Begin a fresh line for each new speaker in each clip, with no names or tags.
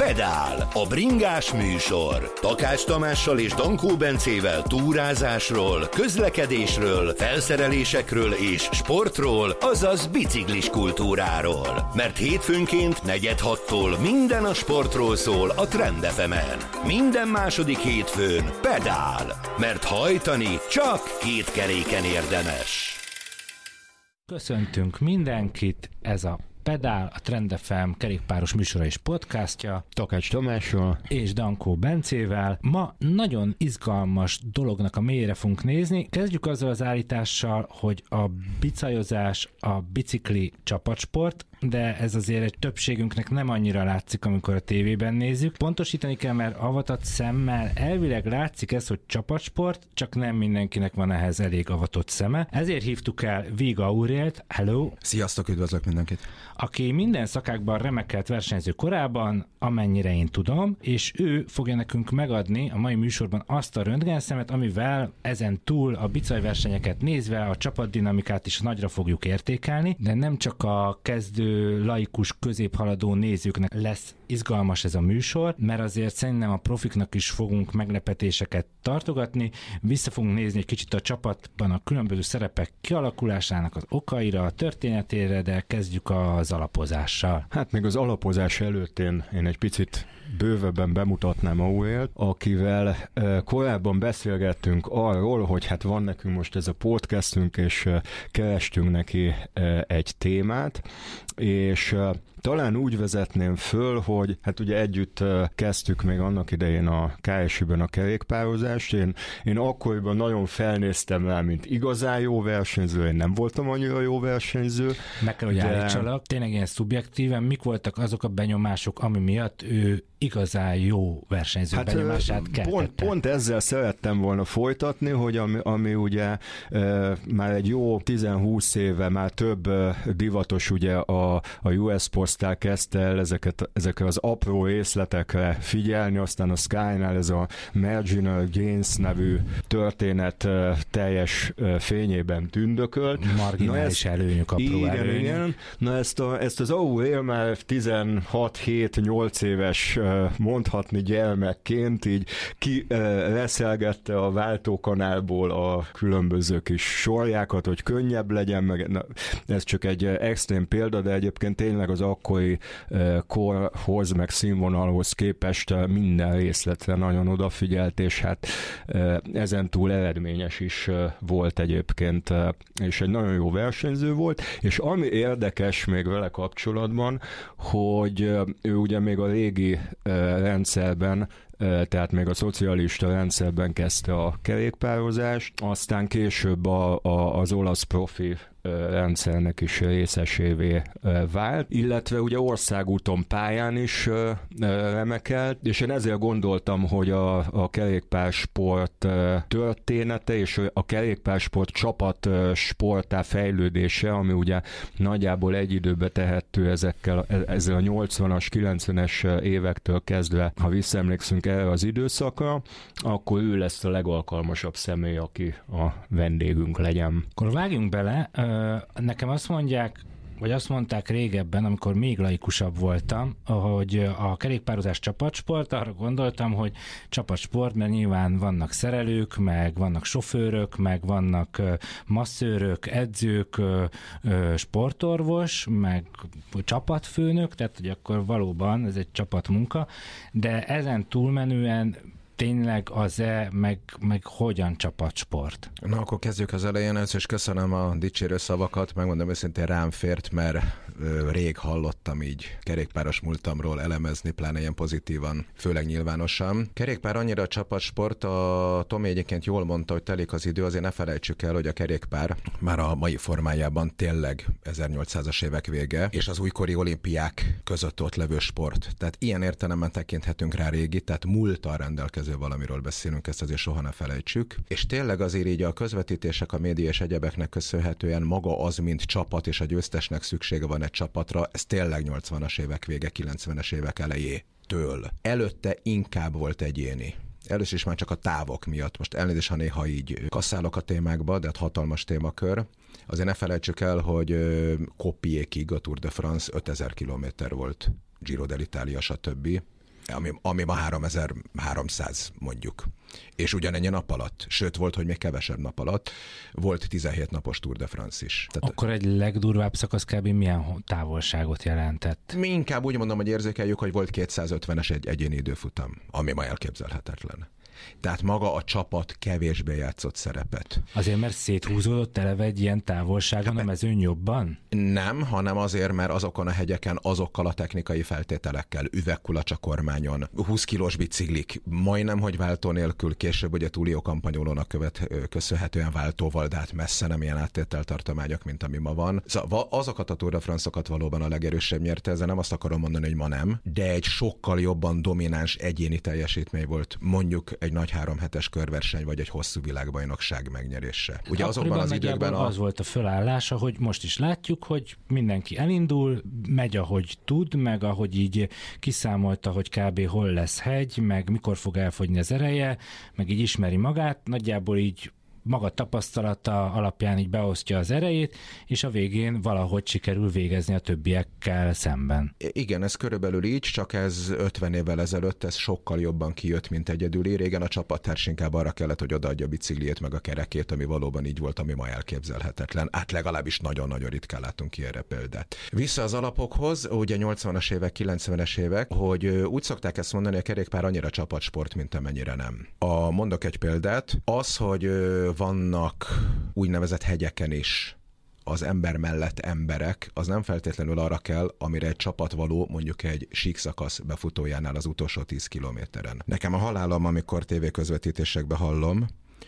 Pedál, a bringás műsor. Takács Tamással és Dankó Bencével túrázásról, közlekedésről, felszerelésekről és sportról, azaz biciklis kultúráról. Mert hétfőnként 4:30-tól minden a sportról szól a Trend FM-en. Minden második hétfőn Pedál, mert hajtani csak két keréken érdemes.
Köszöntünk mindenkit, ez a Pedál, a Trend FM kerékpáros műsora és podcastja.
Takács Tamással
és Dankó Bencével. Ma nagyon izgalmas dolognak a mélyére fogunk nézni. Kezdjük azzal az állítással, hogy a bicajozás, a bicikli csapatsport, de ez azért egy többségünknek nem annyira látszik, amikor a tévében nézzük. Pontosítani kell, mert avatott szemmel elvileg látszik ez, hogy csapatsport, csak nem mindenkinek van ehhez elég avatott szeme. Ezért hívtuk el Vig Aurélt, hello!
Sziasztok, üdvözlök mindenkit!
Aki minden szakákban remekelt versenyző korában, amennyire én tudom, és ő fogja nekünk megadni a mai műsorban azt a röntgenszemet, amivel ezen túl a bicajversenyeket nézve a csapatdinamikát is nagyra fogjuk értékelni, de nem csak a kezdő laikus középhaladó nézőknek lesz izgalmas ez a műsor, mert azért szerintem a profiknak is fogunk meglepetéseket tartogatni, vissza fogunk nézni egy kicsit a csapatban a különböző szerepek kialakulásának az okaira, a történetére, de kezdjük az alapozással.
Hát még az alapozás előtt én egy picit bővebben bemutatnám Aurélt, akivel korábban beszélgettünk arról, hogy hát van nekünk most ez a podcastünk, és kerestünk neki egy témát, és talán úgy vezetném föl, hogy hát ugye együtt kezdtük még annak idején a KSI-ben a kerékpározást. Én akkoriban nagyon felnéztem rá, mint igazán jó versenyző, én nem voltam annyira jó versenyző.
Meg kell, hogy állítsalak, tényleg ilyen szubjektíven, mik voltak azok a benyomások, ami miatt ő igazán jó versenyző benyomását keltette? Pont
ezzel szerettem volna folytatni, hogy ami ugye már egy jó 10-20 éve, már több divatos ugye a US Sportstyle kezdte el ezekre az apró részletekre figyelni, aztán a Sky-nál ez a Marginal Gains nevű történet teljes fényében tündökölt.
Marginális előnyök, apró előnyök.
Igen. Na ezt az Aurél már 16-7-8 éves mondhatni gyermekként így leszelgette a váltókanálból a különböző kis sorjákat, hogy könnyebb legyen, meg ez csak egy extrém példa, de egyébként tényleg az akkori korhoz, meg színvonalhoz képest minden részletre nagyon odafigyelt, és hát ezentúl eredményes is volt egyébként, és egy nagyon jó versenyző volt, és ami érdekes még vele kapcsolatban, hogy ő ugye még a régi rendszerben, tehát még a szocialista rendszerben kezdte a kerékpározást, aztán később az olasz profi rendszernek is részesévé vált, illetve ugye országúton pályán is remekelt, és én ezért gondoltam, hogy a kerékpársport története és a kerékpársport csapat sportá fejlődése, ami ugye nagyjából egy időbe tehető ezzel a 80-as, 90-es évektől kezdve, ha visszaemlékszünk erre az időszakra, akkor ő lesz a legalkalmasabb személy, aki a vendégünk legyen.
Akkor vágjunk bele. Nekem azt mondták régebben, amikor még laikusabb voltam, hogy a kerékpározás csapatsport, arra gondoltam, hogy csapatsport, mert nyilván vannak szerelők, meg vannak sofőrök, meg vannak masszőrök, edzők, sportorvos, meg csapatfőnök, tehát hogy akkor valóban ez egy csapatmunka, de ezen túlmenően tényleg az-e, meg hogyan csapatsport?
Na, akkor kezdjük az elején, és köszönöm a dicsérő szavakat, megmondom őszintén rám fért, mert rég hallottam így kerékpáros múltamról elemezni, pláne ilyen pozitívan, főleg nyilvánosan. Kerékpár annyira csapatsport, a Tomi egyébként jól mondta, hogy telik az idő, azért ne felejtsük el, hogy a kerékpár már a mai formájában tényleg 1800-as évek vége, és az újkori olimpiák között ott levő sport. Tehát ilyen értelemben tekinthetünk rá régi, tehát múlttal rendelkező valamiről beszélünk, ezt azért soha ne felejtsük. És tényleg azért így a közvetítések, a média és egyebeknek köszönhetően maga az, mint csapat, és a győztesnek szüksége van egy csapatra, ez tényleg 80-as évek vége, 90-es évek elejétől. Előtte inkább volt egyéni. Először is már csak a távok miatt. Most elnézést, ha néha így kasszálok a témákba, de hát hatalmas témakör. Azért ne felejtsük el, hogy Kopiékig a Tour de France 5000 kilométer volt, Giro d'Italia, stb. ami ma 3300 mondjuk. És ugyanennyi nap alatt, sőt volt, hogy még kevesebb nap alatt, volt 17 napos Tour de France is. Tehát
akkor egy legdurvább szakasz kb. Milyen távolságot jelentett?
Mi inkább úgy mondom, hogy érzékeljük, hogy volt 250-es egy egyéni időfutam, ami ma elképzelhetetlen. Tehát maga a csapat kevésbé játszott szerepet.
Azért, mert széthúzódott eleve egy ilyen távolságon a mezőny jobban?
Nem, hanem azért, mert azokon a hegyeken azokkal a technikai feltételekkel, üvegkulacs a kormányon, 20 kilós biciklik, majdnem, hogy váltó nélkül, később ugye Tullio Campagnolónak köszönhetően váltóval, de hát messze nem ilyen áttételtartományok, mint ami ma van. Szóval azokat a Tour de France-okat valóban a legerősebb nyerte, ezzel nem azt akarom mondani, hogy ma nem, de egy sokkal jobban domináns egyéni teljesítmény volt, mondjuk egy nagy 3 hetes körverseny, vagy egy hosszú világbajnokság megnyerése. Ugye azokban az időkben az
volt a fölállása, hogy most is látjuk, hogy mindenki elindul, megy ahogy tud, meg ahogy így kiszámolta, hogy kb. Hol lesz hegy, meg mikor fog elfogyni az ereje, meg így ismeri magát, nagyjából így maga tapasztalata alapján így beosztja az erejét, és a végén valahogy sikerül végezni a többiekkel szemben.
Igen, ez körülbelül így, csak ez 50 évvel ezelőtt ez sokkal jobban kijött, mint egyedüli. Régen a csapattárs inkább arra kellett, hogy odaadja a bicikliét meg a kerekét, ami valóban így volt, ami ma elképzelhetetlen. Hát legalábbis nagyon-nagyon ritkán látunk ki erre példát. Vissza az alapokhoz, ugye 80-as évek, 90-es évek, hogy úgy szokták ezt mondani, a kerékpár annyira csapatsport, mint amennyire nem. Mondok egy példát, az, hogy vannak úgynevezett hegyeken is az ember mellett emberek, az nem feltétlenül arra kell, amire egy csapat való, mondjuk egy síkszakasz befutójánál az utolsó 10 kilométeren. Nekem a halálom, amikor tévéközvetítésekben hallom,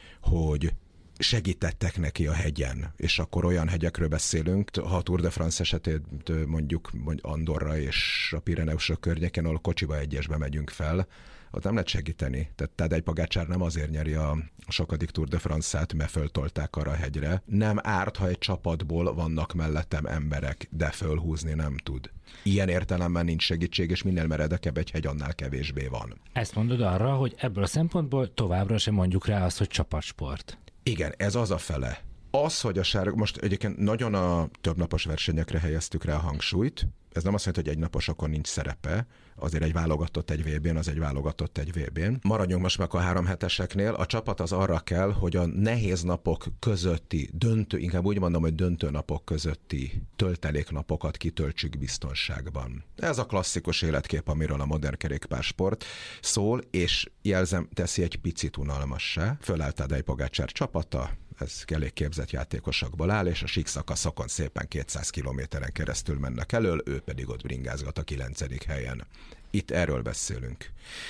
hogy segítettek neki a hegyen, és akkor olyan hegyekről beszélünk, ha a Tour de France esetét mondjuk Andorra és a Pireneusok környéken, ahol kocsiba egyesbe megyünk fel, ott nem lehet segíteni. Tehát Tadej Pogačar nem azért nyeri a sokadik Tour de France-át, mert föltolták arra a hegyre. Nem árt, ha egy csapatból vannak mellettem emberek, de fölhúzni nem tud. Ilyen értelemben nincs segítség, és minél meredekebb egy hegy, annál kevésbé van.
Ezt mondod arra, hogy ebből a szempontból továbbra sem mondjuk rá azt, hogy csapatsport.
Igen, ez az a fele. Az, hogy most egyébként nagyon a többnapos versenyekre helyeztük rá a hangsúlyt, ez nem azt jelenti, hogy egynaposokon nincs szerepe, azért egy válogatott egy VB-n, az egy válogatott egy VB-n. Maradjunk most meg a 3 heteseknél. A csapat az arra kell, hogy a nehéz napok közötti, inkább úgy mondom, hogy döntő napok közötti tölteléknapokat kitöltsük biztonságban. Ez a klasszikus életkép, amiről a modern kerékpársport szól, és jelzem, teszi egy picit unalmassá. Fölállt Tadej Pogačar csapata, ez elég képzett játékosokból áll, és a síkszakaszokon szépen 200 kilométeren keresztül mennek elől, ő pedig ott bringázgat a 9. helyen. Itt erről beszélünk.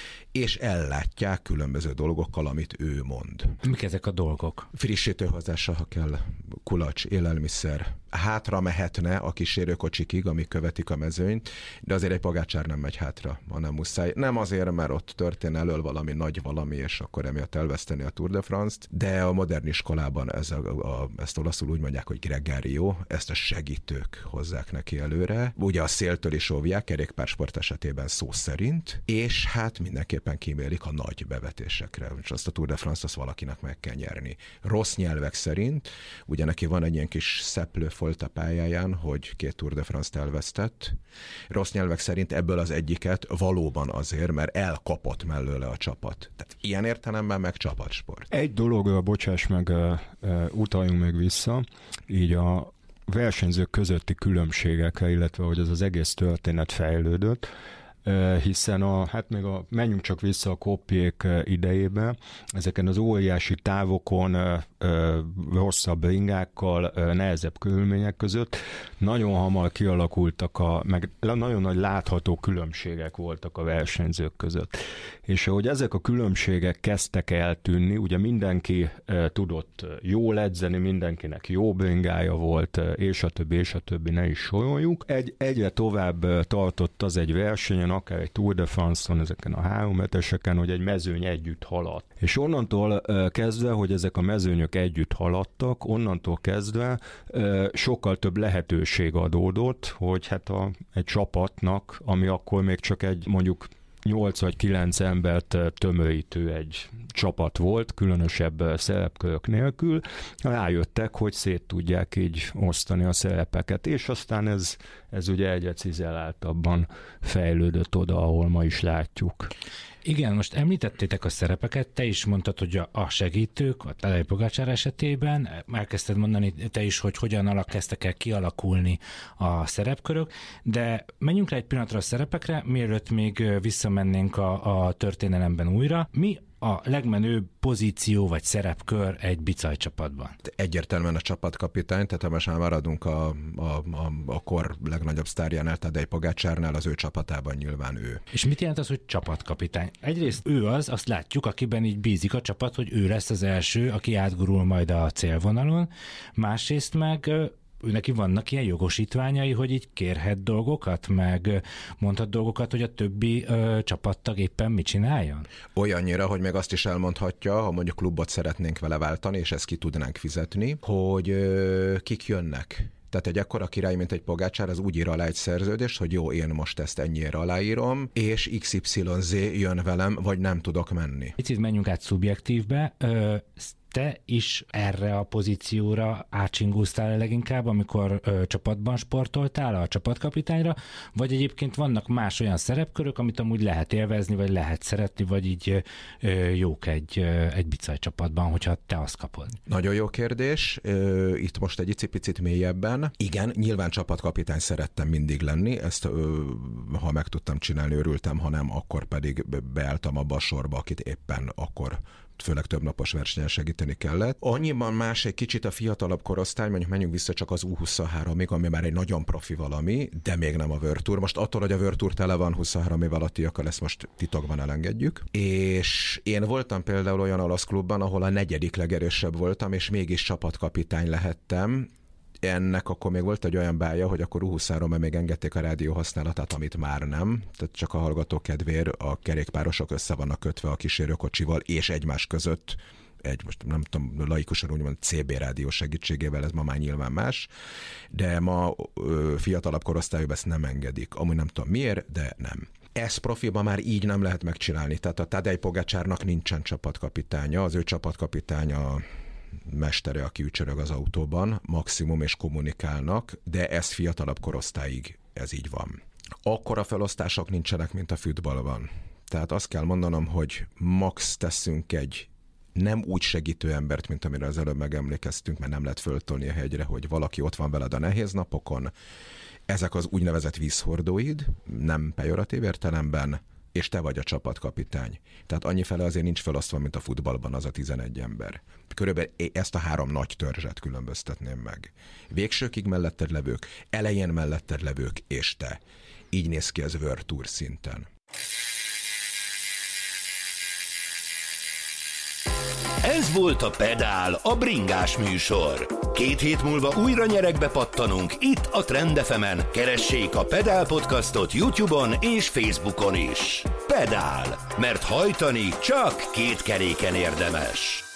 És ellátják különböző dolgokkal, amit ő mond.
Mik ezek a dolgok?
Frissítőhozása, ha kell, kulacs, élelmiszer. Hátra mehetne a kísérőkocsikig, amik követik a mezőnyt, de azért egy Pogačar nem megy hátra, hanem muszáj. Nem azért, mert ott történ elől valami nagy valami, és akkor emiatt elveszteni a Tour de France-t, de a modern iskolában ezt olaszul úgy mondják, hogy gregario, ezt a segítők hozzák neki előre. Ugye a széltől is óvják, kerékpársport esetében szó szerint, és hát mindenképpen kímélik a nagy bevetésekre. És azt a Tour de France azt valakinek meg kell nyerni. Rossz nyelvek szerint, ugye neki van egy ilyen kis szeplő folt a pályáján, hogy 2 Tour de France-t elvesztett. Rossz nyelvek szerint ebből az egyiket valóban azért, mert elkapott mellőle a csapat. Tehát ilyen értelemben meg csapatsport.
Egy dologra, bocsáss meg, utaljunk meg vissza, így a versenyzők közötti különbségekre, illetve hogy ez az egész történet fejlődött, hiszen menjünk csak vissza a kopjék idejébe, ezeken az óriási távokon, rosszabb bringákkal, nehezebb körülmények között nagyon hamar kialakultak meg nagyon nagy látható különbségek voltak a versenyzők között. És ahogy ezek a különbségek kezdtek eltűnni, ugye mindenki tudott jól edzeni, mindenkinek jó bringája volt, és a többi, ne is soroljuk. Egyre tovább tartott az egy versenyen, akár egy Tour de France-on, ezeken a 3 heteseken, hogy egy mezőny együtt haladt. És onnantól kezdve, hogy ezek a mezőnyök együtt haladtak, onnantól kezdve sokkal több lehetőség adódott, hogy hát egy csapatnak, ami akkor még csak egy mondjuk 8 vagy 9 embert tömörítő egy csapat volt, különösebb szerepkörök nélkül, rájöttek, hogy szét tudják így osztani a szerepeket, és aztán ez ez ugye egyre cizeláltabban fejlődött oda, ahol ma is látjuk.
Igen, most említettétek a szerepeket, te is mondtad, hogy a segítők, a Tadej Pogačar esetében, elkezdted mondani te is, hogy hogyan kezdtek el kialakulni a szerepkörök, de menjünk rá egy pillanatra a szerepekre, mielőtt még visszamennénk a történelemben újra. Mi a legmenőbb pozíció vagy szerepkör egy bicaj csapatban?
Egyértelműen a csapatkapitány, tehát ha most már maradunk a kor legnagyobb sztárjánál, Tadej Pogačarnál, az ő csapatában nyilván ő.
És mit jelent az, hogy csapatkapitány? Egyrészt ő az, azt látjuk, akiben így bízik a csapat, hogy ő lesz az első, aki átgurul majd a célvonalon, másrészt meg neki vannak ilyen jogosítványai, hogy így kérhet dolgokat, meg mondhat dolgokat, hogy a többi csapattag éppen mit csináljon?
Olyannyira, hogy még azt is elmondhatja, ha mondjuk klubot szeretnénk vele váltani, és ezt ki tudnánk fizetni, hogy kik jönnek. Tehát egy akkora király, mint egy Pogačar, az úgy ír alá egy szerződést, hogy jó, én most ezt ennyire aláírom, és XYZ jön velem, vagy nem tudok menni.
Picit menjünk át szubjektívbe. Te is erre a pozícióra átsingúztál leginkább, amikor csapatban sportoltál, a csapatkapitányra, vagy egyébként vannak más olyan szerepkörök, amit amúgy lehet élvezni, vagy lehet szeretni, vagy így jók egy bicaj csapatban, hogyha te azt kapod?
Nagyon jó kérdés. Itt most egy icipicit mélyebben. Igen, nyilván csapatkapitány szerettem mindig lenni, ezt ha meg tudtam csinálni, örültem, ha nem, akkor pedig beálltam abba a sorba, akit éppen akkor főleg többnapos versenyen segíteni kellett. Annyiban más egy kicsit a fiatalabb korosztály, mondjuk menjünk vissza csak az U23-ig, ami már egy nagyon profi valami, de még nem a World Tour. Most attól, hogy a World Tour tele van 23 év alattiakkal, ezt most titokban elengedjük. És én voltam például olyan olasz klubban, ahol a 4. legerősebb voltam, és mégis csapatkapitány lehettem. Ennek akkor még volt egy olyan bája, hogy akkor U23-ban még engedték a rádió használatát, amit már nem. Tehát csak a hallgató kedvéért a kerékpárosok össze vannak kötve a kísérőkocsival, és egymás között most nem tudom, laikusan úgymond CB rádió segítségével, ez ma már nyilván más, de ma fiatalabb korosztályban ezt nem engedik. Amúgy nem tudom miért, de nem. Ezt profiban már így nem lehet megcsinálni. Tehát a Tadej Pogačarnak nincsen csapatkapitánya, az ő csapatkapitánya mestere, aki ücsörög az autóban, maximum és kommunikálnak, de ez fiatalabb korosztályig ez így van. Akkora felosztások nincsenek, mint a futballban. Tehát azt kell mondanom, hogy max teszünk egy nem úgy segítő embert, mint amire az előbb megemlékeztünk, mert nem lehet föltolni a hegyre, hogy valaki ott van veled a nehéz napokon. Ezek az úgynevezett vízhordóid, nem pejoratív értelemben, és te vagy a csapatkapitány. Tehát annyifele azért nincs felosztva, mint a futballban az a 11 ember. Körülbelül ezt a 3 nagy törzset különböztetném meg. Végsőkig melletted levők, elején melletted levők, és te. Így néz ki ez World Tour szinten.
Ez volt a Pedál, a bringás műsor. 2 hét múlva újra nyeregbe pattanunk itt a Trend FM-en. Keressék a Pedál podcastot YouTube-on és Facebookon is. Pedál, mert hajtani csak 2 keréken érdemes.